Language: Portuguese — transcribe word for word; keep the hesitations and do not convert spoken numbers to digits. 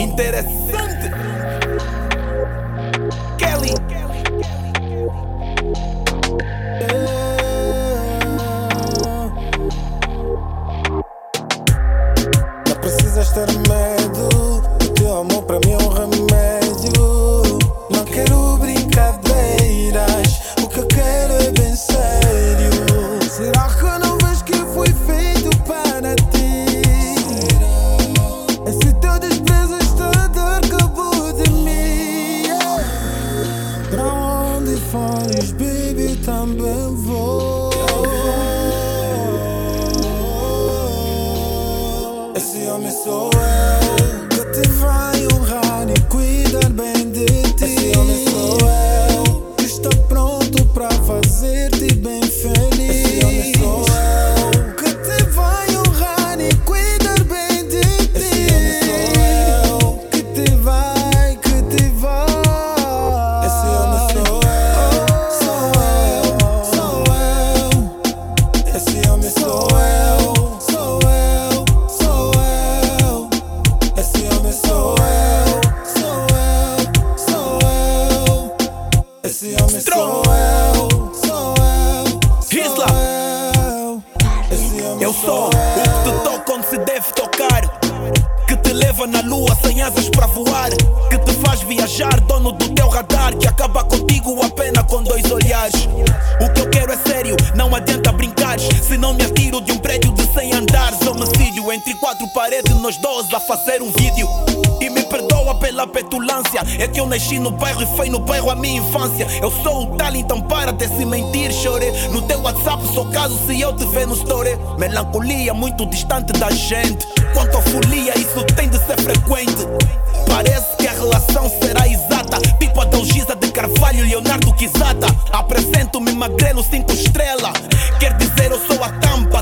Interessante. Kelly. Não precisas ter medo, o teu amor pra mim é um remédio. Não quero brincadeiras, o que eu quero é bem sério. Será que não vês que fui feito para ti? Esse teu desprezo está a dar cabo de mim. Pra onde fores, baby, também vou. Esse homem sou eu, que te vai honrar e cuidar bem de ti. Esse homem sou eu, que está pronto para fazer-te bem feliz. Esse homem sou eu, que te vai honrar e cuidar bem de ti. Esse homem sou eu, que te vai, que te vai. Esse homem sou eu, sou eu, sou eu. Esse homem sou eu, sou eu, sou eu. Esse homem sou eu, sou eu, sou eu. Esse homem sou eu, sou eu, Isla. sou eu. Esse homem Eu sou o que te toca onde se deve tocar, que te leva na lua sem asas para voar, que te faz viajar, dono do teu radar, que acaba contigo apenas com dois olhares. O que eu quero é sério, não adianta brincares, se não me atiro de um prédio de cem andares. Homicídio entre quatro paredes, nós dois a fazer um vídeo. E me perdoa pela petulância, é que eu nasci no bairro e foi no bairro a minha infância. Eu sou o tal, então para de se mentir, chore. No teu WhatsApp sou caso se eu te ver no story. Melancolia muito distante da gente, quanto a folia isso tem de ser frequente. Parece que a relação será exata, tipo a Dalgisa de Carvalho, Leonardo Quizata. Apresento-me magrelo cinco estrela, quer dizer eu sou a tampa